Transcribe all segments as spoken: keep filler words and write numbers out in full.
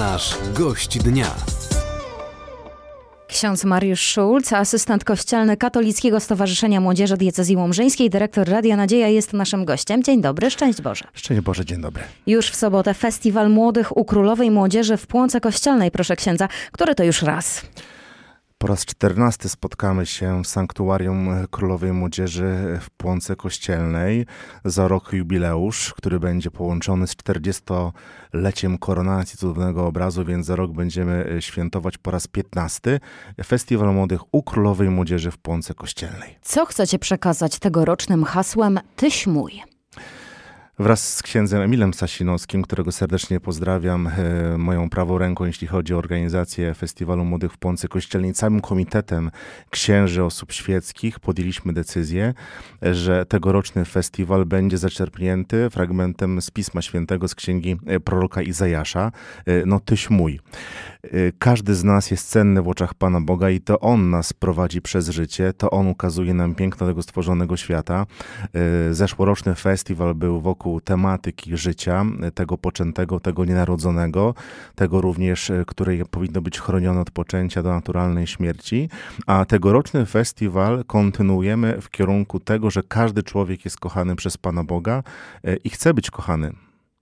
Nasz gość dnia. Ksiądz Mariusz Szulc, asystent kościelny Katolickiego Stowarzyszenia Młodzieży Diecezji Łomżyńskiej, dyrektor Radia Nadzieja, jest naszym gościem. Dzień dobry, szczęść Boże. Szczęść Boże, dzień dobry. Już w sobotę Festiwal Młodych u Królowej Młodzieży w Płonce Kościelnej, proszę księdza, który to już raz. Po raz czternasty spotkamy się w Sanktuarium Królowej Młodzieży w Płonce Kościelnej. Za rok jubileusz, który będzie połączony z czterdziestoleciem koronacji cudownego obrazu, więc za rok będziemy świętować po raz piętnasty Festiwal Młodych u Królowej Młodzieży w Płonce Kościelnej. Co chcecie przekazać tegorocznym hasłem Tyś mój? Wraz z księdzem Emilem Sasinowskim, którego serdecznie pozdrawiam, moją prawą ręką, jeśli chodzi o organizację Festiwalu Młodych w Płonce Kościelnej, całym komitetem księży osób świeckich podjęliśmy decyzję, że tegoroczny festiwal będzie zaczerpnięty fragmentem z Pisma Świętego, z księgi proroka Izajasza. No, Tyś mój. Każdy z nas jest cenny w oczach Pana Boga i to On nas prowadzi przez życie, to On ukazuje nam piękno tego stworzonego świata. Zeszłoroczny festiwal był wokół tematyki życia, tego poczętego, tego nienarodzonego, tego również, które powinno być chronione od poczęcia do naturalnej śmierci, a tegoroczny festiwal kontynuujemy w kierunku tego, że każdy człowiek jest kochany przez Pana Boga i chce być kochany.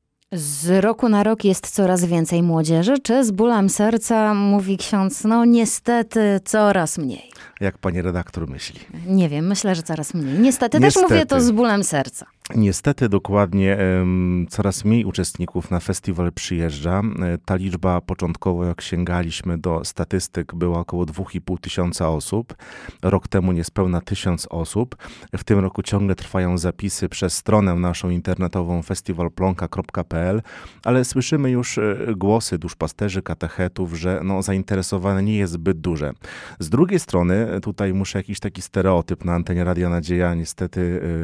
Z roku na rok jest coraz więcej młodzieży, czy z bólem serca mówi ksiądz, no niestety coraz mniej? Jak pani redaktor myśli? Nie wiem, myślę, że coraz mniej. Niestety, Niestety. też mówię to z bólem serca. Niestety dokładnie um, coraz mniej uczestników na festiwal przyjeżdża. Ta liczba początkowo, jak sięgaliśmy do statystyk, była około dwa i pół tysiąca osób. Rok temu niespełna tysiąc osób. W tym roku ciągle trwają zapisy przez stronę naszą internetową festiwal plonka kropka p l, ale słyszymy już głosy duszpasterzy, katechetów, że no, zainteresowane nie jest zbyt duże. Z drugiej strony, tutaj muszę jakiś taki stereotyp na antenie Radia Nadzieja niestety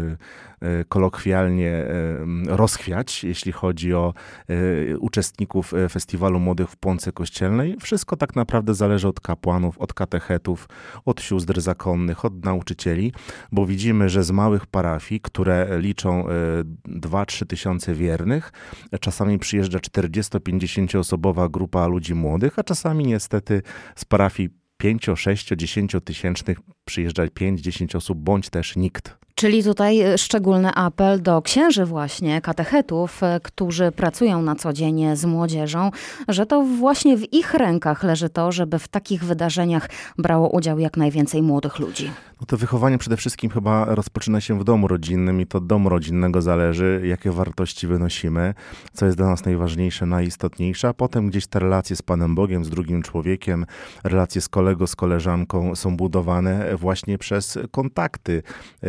yy, yy, kolokwialnie yy, rozchwiać, jeśli chodzi o yy, uczestników Festiwalu Młodych w Płonce Kościelnej. Wszystko tak naprawdę zależy od kapłanów, od katechetów, od sióstr zakonnych, od nauczycieli, bo widzimy, że z małych parafii, które liczą dwa do trzech tysiące wiernych, czasami przyjeżdża czterdziesto-pięćdziesięcioosobowa grupa ludzi młodych, a czasami niestety z parafii pięcio-, sześcio-, dziesięciotysięcznych przyjeżdża pięć do dziesięciu osób, bądź też nikt. Czyli tutaj szczególny apel do księży właśnie, katechetów, którzy pracują na co dzień z młodzieżą, że to właśnie w ich rękach leży to, żeby w takich wydarzeniach brało udział jak najwięcej młodych ludzi. No to wychowanie przede wszystkim chyba rozpoczyna się w domu rodzinnym i to od domu rodzinnego zależy, jakie wartości wynosimy, co jest dla nas najważniejsze, najistotniejsze, a potem gdzieś te relacje z Panem Bogiem, z drugim człowiekiem, relacje z kolegą, z koleżanką są budowane właśnie przez kontakty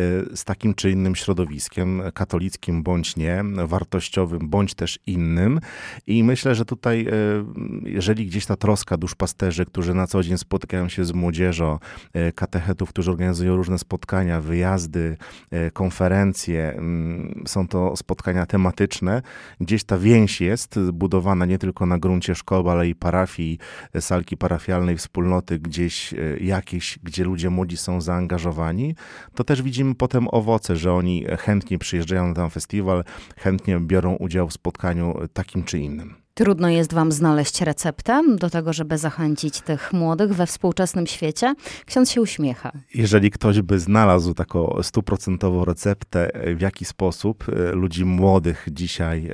z takim czy innym środowiskiem, katolickim bądź nie, wartościowym bądź też innym. I myślę, że tutaj, jeżeli gdzieś ta troska duszpasterzy, którzy na co dzień spotykają się z młodzieżą, katechetów, którzy organizują różne spotkania, wyjazdy, konferencje, są to spotkania tematyczne, gdzieś ta więź jest budowana nie tylko na gruncie szkoły, ale i parafii, salki parafialnej, wspólnoty gdzieś jakieś, gdzie ludzie młodzi są zaangażowani, to też widzimy potem owoce, że oni chętnie przyjeżdżają na ten festiwal, chętnie biorą udział w spotkaniu takim czy innym. Trudno jest wam znaleźć receptę do tego, żeby zachęcić tych młodych we współczesnym świecie? Ksiądz się uśmiecha. Jeżeli ktoś by znalazł taką stuprocentową receptę, w jaki sposób ludzi młodych dzisiaj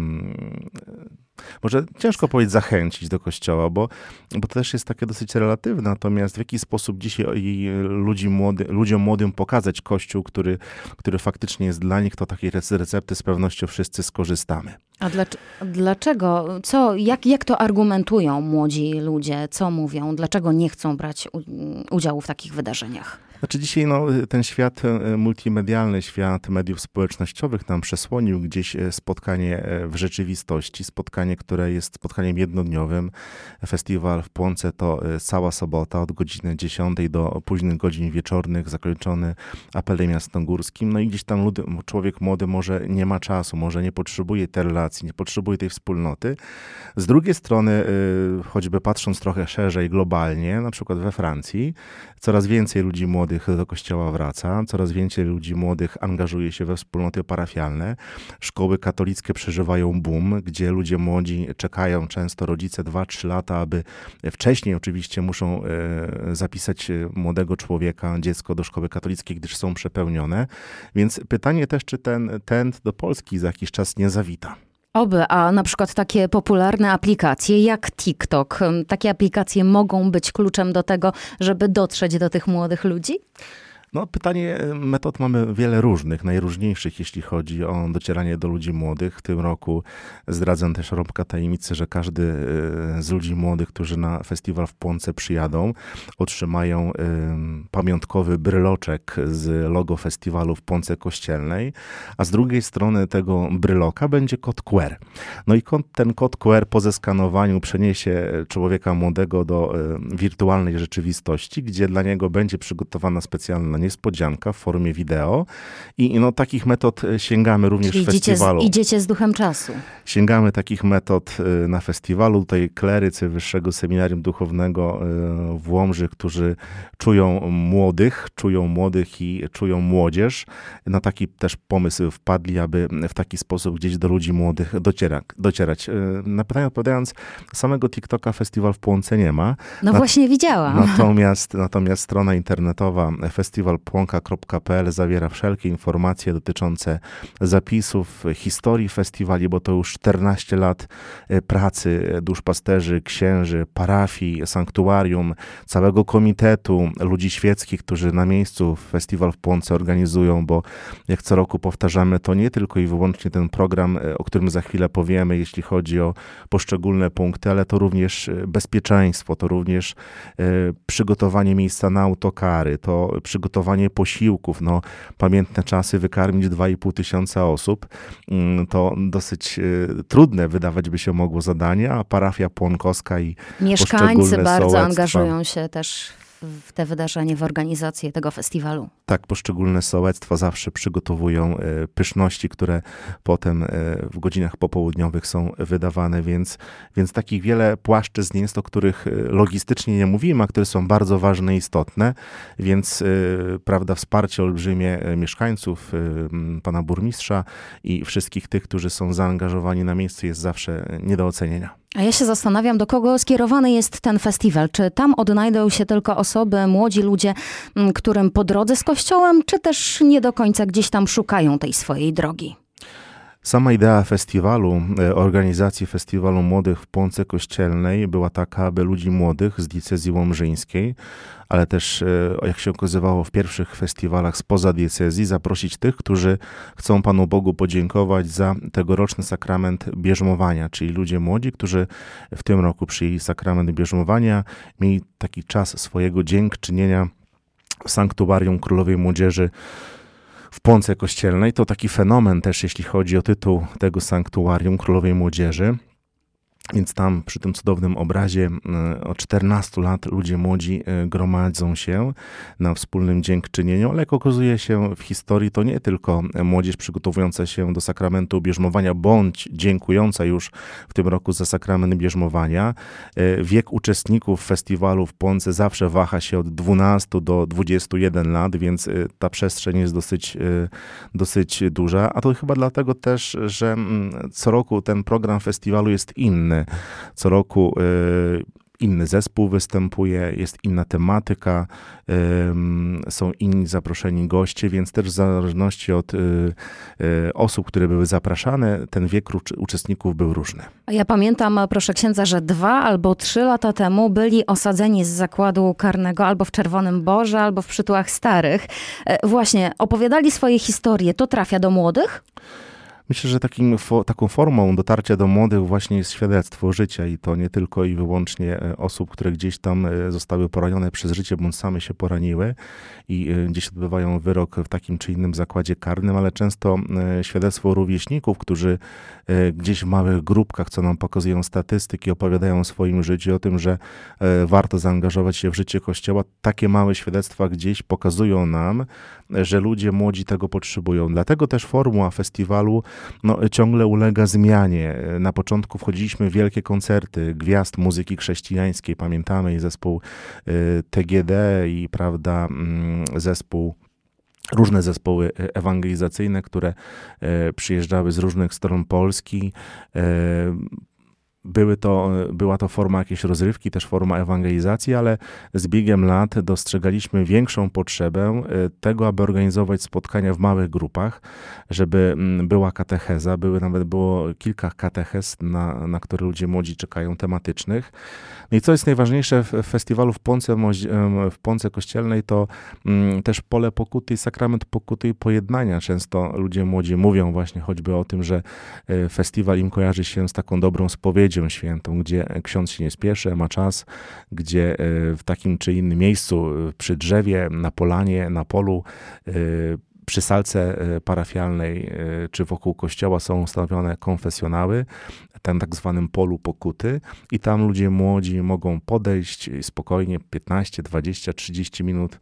um, może ciężko powiedzieć zachęcić do kościoła, bo, bo to też jest takie dosyć relatywne, natomiast w jaki sposób dzisiaj ludzi młody, ludziom młodym pokazać kościół, który, który faktycznie jest dla nich, to takiej recepty z pewnością wszyscy skorzystamy. A dlaczego, co, jak, jak to argumentują młodzi ludzie, co mówią, dlaczego nie chcą brać udziału w takich wydarzeniach? Znaczy dzisiaj no, ten świat multimedialny, świat mediów społecznościowych nam przesłonił gdzieś spotkanie w rzeczywistości, spotkanie, które jest spotkaniem jednodniowym. Festiwal w Płonce to cała sobota od godziny dziesiątej do późnych godzin wieczornych, zakończony apelem jasnogórskim. No i gdzieś tam ludy, człowiek młody może nie ma czasu, może nie potrzebuje tej relacji, nie potrzebuje tej wspólnoty. Z drugiej strony, choćby patrząc trochę szerzej, globalnie, na przykład we Francji, coraz więcej ludzi młodych młodych do kościoła wraca, coraz więcej ludzi młodych angażuje się we wspólnoty parafialne. Szkoły katolickie przeżywają boom, gdzie ludzie młodzi czekają, często rodzice dwa trzy lata, aby wcześniej oczywiście muszą zapisać młodego człowieka, dziecko do szkoły katolickiej, gdyż są przepełnione. Więc pytanie też, czy ten trend do Polski za jakiś czas nie zawita. Oby, a na przykład takie popularne aplikacje jak TikTok, takie aplikacje mogą być kluczem do tego, żeby dotrzeć do tych młodych ludzi? No, pytanie, metod mamy wiele różnych, najróżniejszych, jeśli chodzi o docieranie do ludzi młodych. W tym roku zdradzam też rąbka tajemnicy, że każdy z ludzi młodych, którzy na festiwal w Płonce przyjadą, otrzymają pamiątkowy bryloczek z logo festiwalu w Płonce Kościelnej, a z drugiej strony tego bryloka będzie kod Q R. No i ten kod Q R po zeskanowaniu przeniesie człowieka młodego do wirtualnej rzeczywistości, gdzie dla niego będzie przygotowana specjalna niespodzianka w formie wideo i no, takich metod sięgamy również Czyli w festiwalu. Z, idziecie z duchem czasu. Sięgamy takich metod na festiwalu. Tutaj klerycy Wyższego Seminarium Duchownego w Łomży, którzy czują młodych, czują młodych i czują młodzież. Na taki też pomysł wpadli, aby w taki sposób gdzieś do ludzi młodych dociera, docierać. Na pytanie odpowiadając, samego TikToka festiwal w Płonce nie ma. No na, właśnie widziałam. Natomiast, natomiast strona internetowa festiwal płonka kropka p l zawiera wszelkie informacje dotyczące zapisów, historii festiwali, bo to już czternaście lat pracy duszpasterzy, księży, parafii, sanktuarium, całego komitetu, ludzi świeckich, którzy na miejscu festiwal w Płonce organizują, bo jak co roku powtarzamy, to nie tylko i wyłącznie ten program, o którym za chwilę powiemy, jeśli chodzi o poszczególne punkty, ale to również bezpieczeństwo, to również przygotowanie miejsca na autokary, to przygotowanie posiłków. No, pamiętne czasy, wykarmić dwa i pół tysiąca osób, to dosyć trudne wydawać by się mogło zadanie, a parafia płonkowska i mieszkańcy bardzo sołectwa angażują się też w te wydarzenie, w organizację tego festiwalu. Tak, poszczególne sołectwa zawsze przygotowują pyszności, które potem w godzinach popołudniowych są wydawane, więc, więc takich wiele płaszczyzn jest, o których logistycznie nie mówimy, a które są bardzo ważne i istotne, więc prawda, wsparcie olbrzymie mieszkańców, pana burmistrza i wszystkich tych, którzy są zaangażowani na miejscu, jest zawsze nie do ocenienia. A ja się zastanawiam, do kogo skierowany jest ten festiwal. Czy tam odnajdą się tylko osoby, młodzi ludzie, którym po drodze z kościołem, czy też nie do końca gdzieś tam szukają tej swojej drogi? Sama idea festiwalu, organizacji festiwalu młodych w Płonce Kościelnej była taka, aby ludzi młodych z diecezji łomżyńskiej, ale też, jak się okazywało w pierwszych festiwalach spoza diecezji, zaprosić tych, którzy chcą Panu Bogu podziękować za tegoroczny sakrament bierzmowania, czyli ludzie młodzi, którzy w tym roku przyjęli sakrament bierzmowania, mieli taki czas swojego dziękczynienia w Sanktuarium Królowej Młodzieży w Płonce Kościelnej. To taki fenomen też, jeśli chodzi o tytuł tego Sanktuarium Królowej Młodzieży. Więc tam przy tym cudownym obrazie od czternastu lat ludzie młodzi gromadzą się na wspólnym dziękczynieniu, ale jak okazuje się w historii, to nie tylko młodzież przygotowująca się do sakramentu bierzmowania, bądź dziękująca już w tym roku za sakrament bierzmowania. Wiek uczestników festiwalu w Płonce zawsze waha się od dwunastu do dwudziestu jeden lat, więc ta przestrzeń jest dosyć, dosyć duża, a to chyba dlatego też, że co roku ten program festiwalu jest inny. Co roku y, inny zespół występuje, jest inna tematyka, y, są inni zaproszeni goście, więc też w zależności od y, y, osób, które były zapraszane, ten wiek uczestników był różny. Ja pamiętam, proszę księdza, że dwa albo trzy lata temu byli osadzeni z zakładu karnego albo w Czerwonym Borze, albo w Przytułach Starych. Właśnie, opowiadali swoje historie. To trafia do młodych? Myślę, że takim, taką formą dotarcia do młodych właśnie jest świadectwo życia i to nie tylko i wyłącznie osób, które gdzieś tam zostały poranione przez życie, bądź same się poraniły i gdzieś odbywają wyrok w takim czy innym zakładzie karnym, ale często świadectwo rówieśników, którzy gdzieś w małych grupkach, co nam pokazują statystyki, opowiadają o swoim życiu, o tym, że warto zaangażować się w życie Kościoła. Takie małe świadectwa gdzieś pokazują nam, że ludzie młodzi tego potrzebują. Dlatego też formuła festiwalu no, ciągle ulega zmianie. Na początku wchodziliśmy w wielkie koncerty gwiazd muzyki chrześcijańskiej. Pamiętamy i zespół T G D i prawda, zespół różne zespoły ewangelizacyjne, które przyjeżdżały z różnych stron Polski. Były to, była to forma jakiejś rozrywki, też forma ewangelizacji, ale z biegiem lat dostrzegaliśmy większą potrzebę tego, aby organizować spotkania w małych grupach, żeby była katecheza, były nawet było kilka katechez, na, na które ludzie młodzi czekają, tematycznych. No i co jest najważniejsze w festiwalu w Pące, w Pące Kościelnej, to też pole pokuty i sakrament pokuty i pojednania. Często ludzie młodzi mówią właśnie choćby o tym, że festiwal im kojarzy się z taką dobrą spowiedzią świętą, gdzie ksiądz się nie spieszy, ma czas, gdzie w takim czy innym miejscu, przy drzewie, na polanie, na polu, przy salce parafialnej czy wokół kościoła są ustawione konfesjonały, tam tak zwanym polu pokuty i tam ludzie młodzi mogą podejść spokojnie piętnaście, dwadzieścia, trzydzieści minut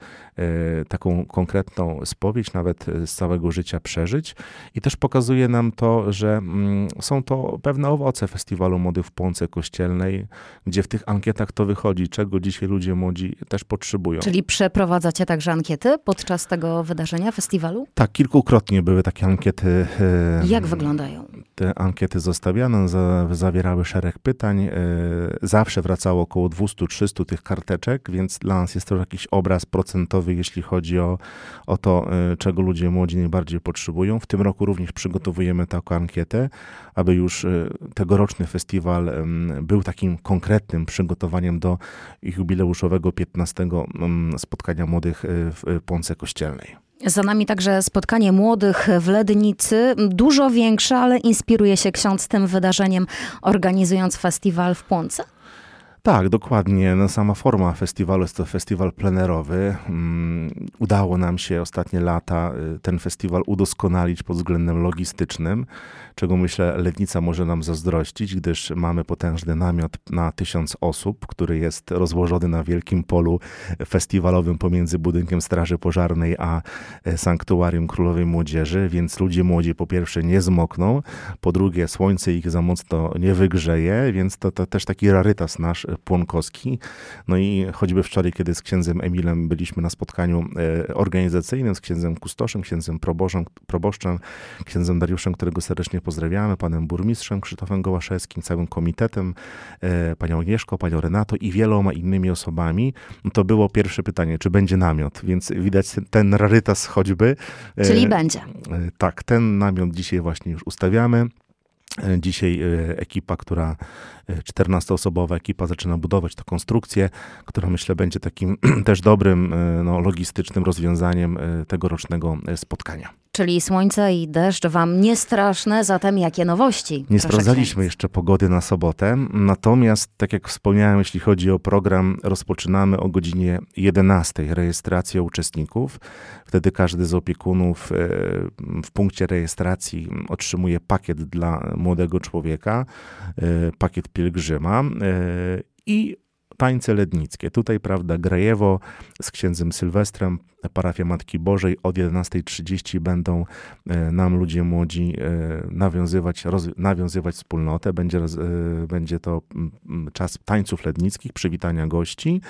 taką konkretną spowiedź, nawet z całego życia przeżyć i też pokazuje nam to, że są to pewne owoce Festiwalu Młodych w Pące Kościelnej, gdzie w tych ankietach to wychodzi, czego dzisiaj ludzie młodzi też potrzebują. Czyli przeprowadzacie także ankiety podczas tego wydarzenia, festiwalu? Tak, kilkukrotnie były takie ankiety. Jak wyglądają? Te ankiety zostawiano, za, zawierały szereg pytań. Zawsze wracało około dwieście trzysta tych karteczek, więc dla nas jest to jakiś obraz procentowy, jeśli chodzi o, o to, czego ludzie młodzi najbardziej potrzebują. W tym roku również przygotowujemy taką ankietę, aby już tegoroczny festiwal był takim konkretnym przygotowaniem do jubileuszowego piętnastego spotkania młodych w Pące Kościelnej. Za nami także spotkanie młodych w Lednicy, dużo większe, ale inspiruje się ksiądz tym wydarzeniem, organizując festiwal w Płonce? Tak, dokładnie. No, sama forma festiwalu jest to festiwal plenerowy. Um, udało nam się ostatnie lata ten festiwal udoskonalić pod względem logistycznym, czego myślę Lednica może nam zazdrościć, gdyż mamy potężny namiot na tysiąc osób, który jest rozłożony na wielkim polu festiwalowym pomiędzy budynkiem Straży Pożarnej a Sanktuarium Królowej Młodzieży, więc ludzie młodzi po pierwsze nie zmokną, po drugie słońce ich za mocno nie wygrzeje, więc to, to też taki rarytas nasz płonkowski. No i choćby wczoraj, kiedy z księdzem Emilem byliśmy na spotkaniu organizacyjnym, z księdzem kustoszem, księdzem proboszczem, proboszczem księdzem Dariuszem, którego serdecznie pozdrawiamy, panem burmistrzem Krzysztofem Gołaszewskim, całym komitetem, panią Agnieszką, panią Renatą i wieloma innymi osobami, no to było pierwsze pytanie, czy będzie namiot, więc widać ten rarytas choćby. Czyli e, będzie. Tak, ten namiot dzisiaj właśnie już ustawiamy. Dzisiaj ekipa, która, czternastoosobowa ekipa zaczyna budować tę konstrukcję, która myślę będzie takim też dobrym, no, logistycznym rozwiązaniem tegorocznego spotkania. Czyli słońce i deszcz wam nie straszne, zatem jakie nowości? Nie sprawdzaliśmy jeszcze pogody na sobotę, natomiast tak jak wspomniałem, jeśli chodzi o program, rozpoczynamy o godzinie jedenastej rejestrację uczestników. Wtedy każdy z opiekunów w punkcie rejestracji otrzymuje pakiet dla młodego człowieka, pakiet pielgrzyma i tańce lednickie. Tutaj, prawda, Grajewo z księdzem Sylwestrem, parafia Matki Bożej, od jedenastej trzydzieści będą nam ludzie młodzi nawiązywać, roz, nawiązywać wspólnotę. Będzie, będzie to czas tańców lednickich, przywitania gości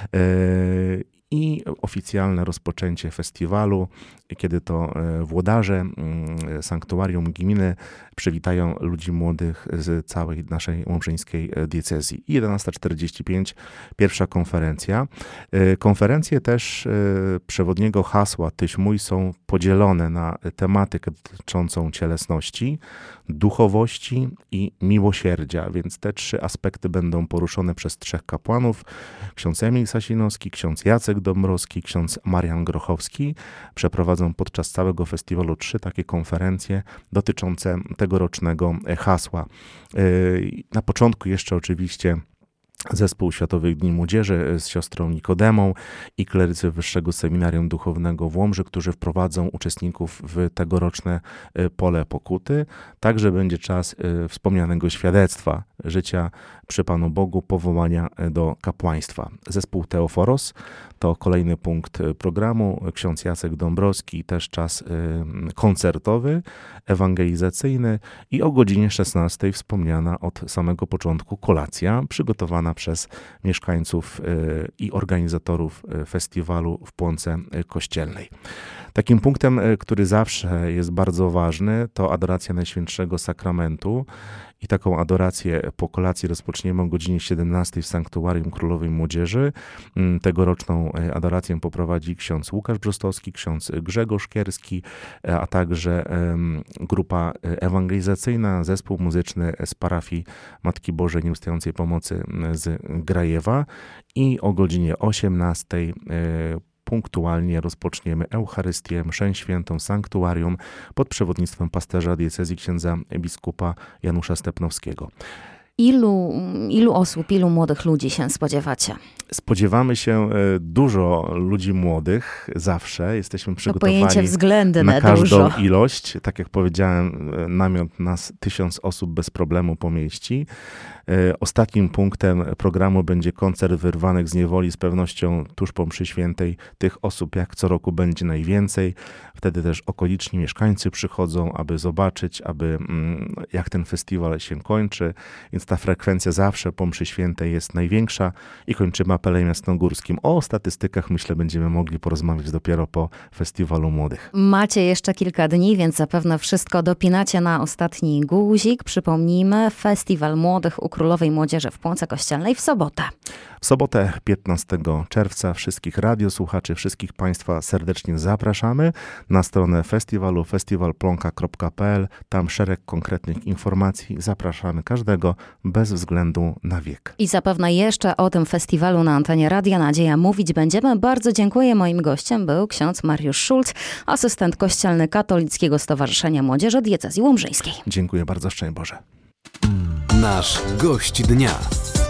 i oficjalne rozpoczęcie festiwalu, kiedy to włodarze sanktuarium gminy przywitają ludzi młodych z całej naszej łomżyńskiej diecezji. jedenasta czterdzieści pięć, pierwsza konferencja. Konferencje też przewodniego hasła Tyś mój są podzielone na tematykę dotyczącą cielesności, duchowości i miłosierdzia, więc te trzy aspekty będą poruszone przez trzech kapłanów. Ksiądz Emil Sasinowski, ksiądz Jacek Dąbrowski, ksiądz Marian Grochowski. Przeprowadzą podczas całego festiwalu trzy takie konferencje dotyczące tegorocznego hasła. Na początku jeszcze oczywiście Zespół Światowych Dni Młodzieży z siostrą Nikodemą i klerycy Wyższego Seminarium Duchownego w Łomży, którzy wprowadzą uczestników w tegoroczne pole pokuty. Także będzie czas wspomnianego świadectwa życia przy Panu Bogu, powołania do kapłaństwa. Zespół Teoforos to kolejny punkt programu. Ksiądz Jacek Dąbrowski, też czas koncertowy, ewangelizacyjny i o godzinie szesnastej wspomniana od samego początku kolacja przygotowana przez mieszkańców i organizatorów festiwalu w Płonce Kościelnej. Takim punktem, który zawsze jest bardzo ważny, to adoracja Najświętszego Sakramentu. I taką adorację po kolacji rozpoczniemy o godzinie siedemnastej w Sanktuarium Królowej Młodzieży. Tegoroczną adorację poprowadzi ksiądz Łukasz Brzostowski, ksiądz Grzegorz Kierski, a także grupa ewangelizacyjna, zespół muzyczny z parafii Matki Bożej Nieustającej Pomocy z Grajewa. I o godzinie osiemnastej punktualnie rozpoczniemy Eucharystię, mszę świętą, sanktuarium pod przewodnictwem pasterza diecezji księdza biskupa Janusza Stepnowskiego. Ilu, ilu osób, ilu młodych ludzi się spodziewacie? Spodziewamy się dużo ludzi młodych, zawsze. Jesteśmy przygotowani to pojęcie względne, na każdą dużo. ilość. Tak jak powiedziałem, namiot nas tysiąc osób bez problemu pomieści. Ostatnim punktem programu będzie koncert wyrwanych z niewoli, z pewnością tuż po mszy świętej. Tych osób jak co roku będzie najwięcej. Wtedy też okoliczni mieszkańcy przychodzą, aby zobaczyć, aby jak ten festiwal się kończy. Więc ta frekwencja zawsze po mszy świętej jest największa i kończymy apelem jasnogórskim. O statystykach myślę będziemy mogli porozmawiać dopiero po Festiwalu Młodych. Macie jeszcze kilka dni, więc zapewne wszystko dopinacie na ostatni guzik. Przypomnijmy, Festiwal Młodych u Królowej Młodzieży w Płonce Kościelnej w sobotę. W sobotę piętnastego czerwca wszystkich radiosłuchaczy, wszystkich Państwa serdecznie zapraszamy na stronę festiwalu festiwal plonka kropka p l. Tam szereg konkretnych informacji. Zapraszamy każdego bez względu na wiek. I zapewne jeszcze o tym festiwalu na antenie Radia Nadzieja mówić będziemy. Bardzo dziękuję. Moim gościem był ksiądz Mariusz Szulc, asystent kościelny Katolickiego Stowarzyszenia Młodzieży Diecezji Łomżyńskiej. Dziękuję bardzo, szczęść Boże. Nasz gość dnia.